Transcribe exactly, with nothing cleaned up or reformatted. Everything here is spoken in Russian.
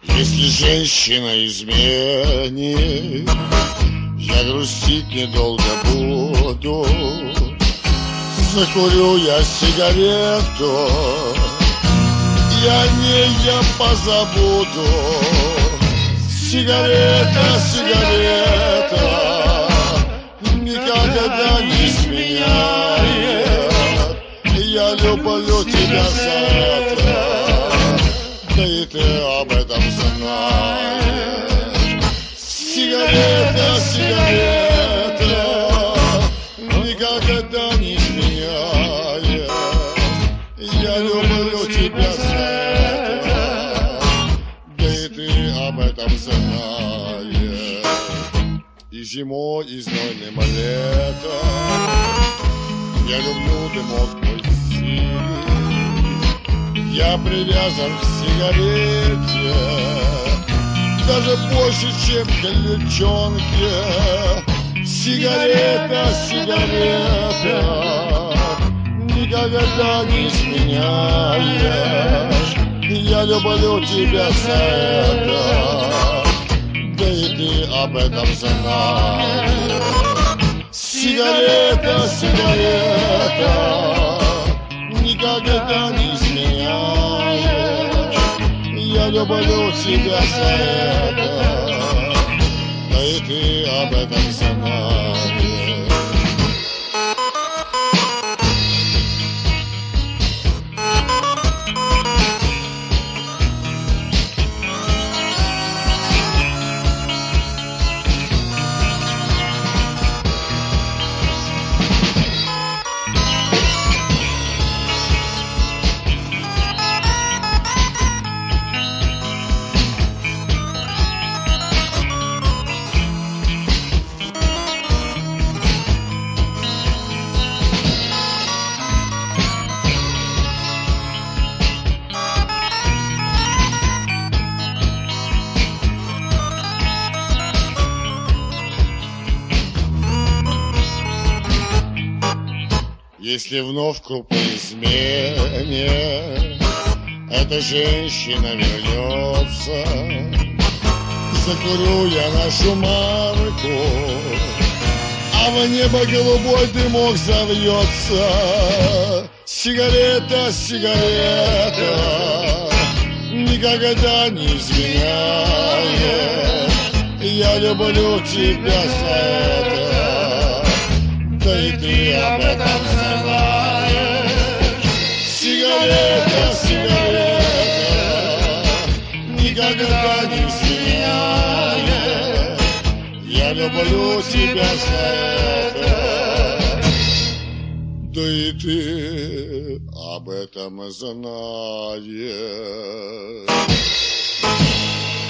Если женщина изменит, я грустить недолго буду. Закурю я сигарету, и о ней я позабуду. Сигарета, сигарета, никогда не изменяет. Я люблю тебя за это, да и ты об этом знаешь. Сигарета, сигарета, никогда не изменяет. Я люблю тебя за это, да и ты об этом знаешь. И зимой, и знойным летом я люблю дымок твой синий. Я привязан к сигарете, даже больше, чем к лечонке. Сигарета, сигарета, никогда не изменяешь. Я люблю тебя за это, да и ты об этом знаешь. Сигарета, сигарета, никогда не изменяешь. Я люблю тебя за это, да и ты об этом знаешь. Если вновь крупной измене эта женщина вернется, закурю я нашу марку, а в небо голубой дымок завьется. Сигарета, сигарета, никогда не изменяет. Я люблю тебя за это, да и ты об этом знаешь. Сигарета, сигарета, никогда не изменяет. Я люблю тебя за это, да и ты об этом знаешь.